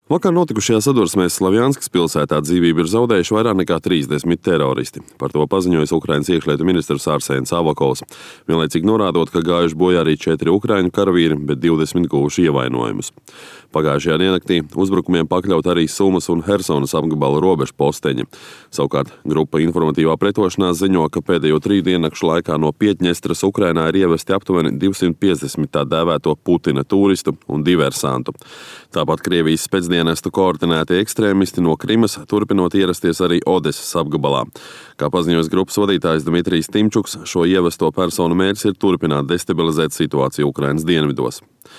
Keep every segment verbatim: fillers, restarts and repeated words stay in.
Vakar notikušajā sadursmēs Slavjanskas pilsētā dzīvību ir zaudējuši vairāk nekā trīsdesmit teroristi. Par to paziņojis Ukrainas iekšlietu ministrs Arsēns Avakovs, vienlaicīgi norādot, ka gājuši bojā arī četri ukraiņu karavīri, bet divdesmit guvuši ievainojumus. Pagājušajā diennaktī uzbrukumiem pakļaut arī Sumas un Hersonas apgabala robežu posteņi. Savukārt grupa informatīvā pretošanās ziņo, ka pēdējo trīs diennakšu laikā no Pietņestras Ukrainā ir ievesti aptuveni divsimt piecdesmit tā dēvēto Putina turistu un diversantu. Tāpat Krievijas spēcdienestu koordinēti ekstrēmisti no Krimas turpinot ierasties arī Odesas apgabalā. Kā paziņojis grupas vadītājs Dmitrijs Timčuks, šo ievesto personu mērķis ir turpināt destabilizēt situāciju Ukrainas dienvidos.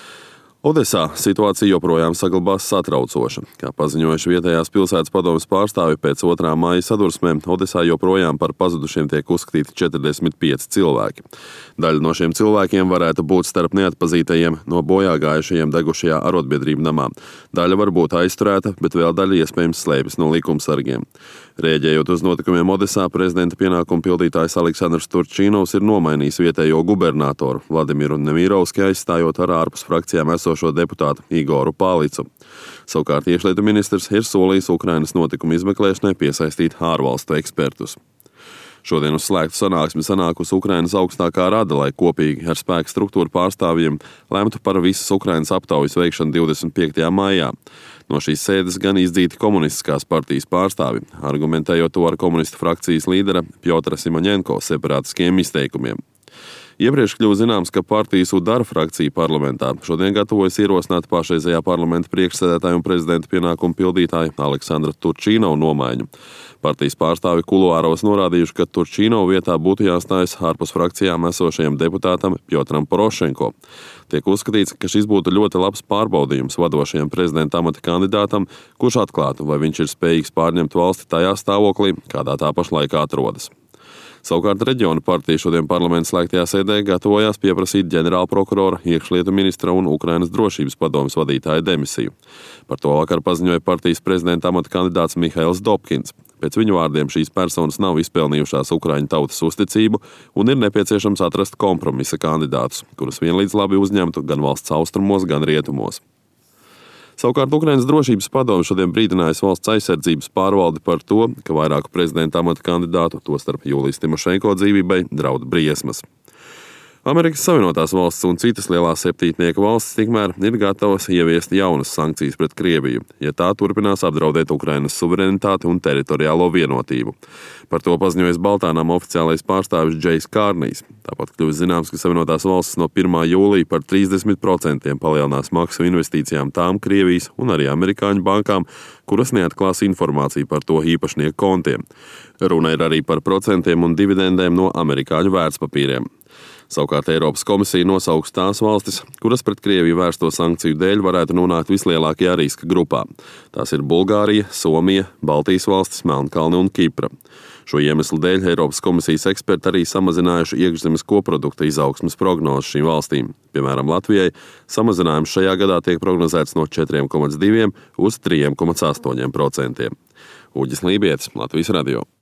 Odesā situācija joprojām saglabās satraucoša. Kā paziņojuši vietējās pilsētas padomes pārstāvi, pēc otrā maija sadursmēm Odesā joprojām par pazudušiem tiek uzskatīti četrdesmit pieci cilvēki. Daļa no šiem cilvēkiem varētu būt starp neatpazītajiem no bojā gājušajiem degušajā arotbiedrību namā. Daļa var būt aizturēta, bet vēl daļa iespējams slēpjas no likumsargiem. Rēģējot uz notikumiem Odesā, prezidenta pienākumu pildītājs Aleksandrs Turčīnovs ir nomainījis vietējo gubernatoru Vladimiru Nemirovski, aizstājot ar ārpus frakcijām esošo deputātu Igoru Pālicu. Savukārt iekšlietu ministrs ir solījis Ukrainas notikumu izmeklēšanai piesaistīt ārvalstu ekspertus. Šodien uz slēgtu sanāksmi sanākusi Ukrainas augstākā rada, lai kopīgi ar spēku struktūru pārstāvjiem lemtu par visas Ukrainas aptaujas veikšanu divdesmit piektajā maijā. No šīs sēdes gan izdzīti komunistiskās partijas pārstāvi, argumentējot to ar komunistu frakcijas līdera Pjotra Simoņenko separātiskiem izteikumiem. Iepriekš kļuva zināms, ka partijas Udara frakcija parlamentā šodien gatavojas ierosināt pašreizējā parlamenta priekšsēdētāju un prezidenta pienākumu pildītāju Aleksandra Turčīnovu nomaiņu. Partijas pārstāvi kuluāros norādījuši, ka Turčīnovu vietā būtu jāstājas ārpus frakcijām esošajam deputātam Pjotram Porošenko. Tiek uzskatīts, ka šis būtu ļoti labs pārbaudījums vadošajam prezidenta amata kandidātam, kurš atklātu, vai viņš ir spējīgs pārņemt valsti tajā stāvoklī, kādā tā pašlaik atrodas. Savukārt reģiona partija šodien parlamenta slēgtajā sēdē gatavojās pieprasīt ģenerālprokurora, iekšlietu ministra un Ukrainas drošības padomes vadītāja demisiju. Par to vakar paziņoja partijas prezidenta amata kandidāts Mihails Dobkins. Pēc viņu vārdiem šīs personas nav izpelnījušās Ukraiņu tautas uzticību un ir nepieciešams atrast kompromisa kandidātus, kurus vienlīdz labi uzņemtu gan valsts austrumos, gan rietumos. Savukārt Ukrainas drošības padome šodien brīdinājis valsts aizsardzības pārvaldi par to, ka vairāku prezidenta amata kandidātu, tostarp Jūlijas Timošenko dzīvībai, draud briesmas. Amerikas Savienotās valsts un citas lielās septītnieku valstis tikmēr ir gatavas ieviest jaunas sankcijas pret Krieviju, ja tā turpinās apdraudēt Ukrainas suverenitāti un teritoriālo vienotību. Par to paziņojis Baltānām oficiālais pārstāvis Džejs Kārnijs. Tāpat kļuvis zināms, ka Savienotās valstis no pirmā jūlija par trīsdesmit procentiem palielinās maksu investīcijām tām Krievijas un arī amerikāņu bankām, kuras neatklās informāciju par to īpašnieku kontiem. Runa ir arī par procentiem un dividendēm no amerikāņu vērtspapīriem. Savukārt Eiropas komisija nosauks tās valstis, kuras pret Krieviju vērsto sankciju dēļ varētu nonākt vislielākajā riska grupā. Tās ir Bulgārija, Somija, Baltijas valstis, Melnkalne un Kipra. Šo iemeslu dēļ Eiropas komisijas eksperti arī samazinājuši iekšzemes koprodukta izaugsmes prognozes šīm valstīm. Piemēram, Latvijai samazinājums šajā gadā tiek prognozēts no četriem komats diviem uz trīs komats astoņi procenti. Uģis Lībietis, Latvijas radio.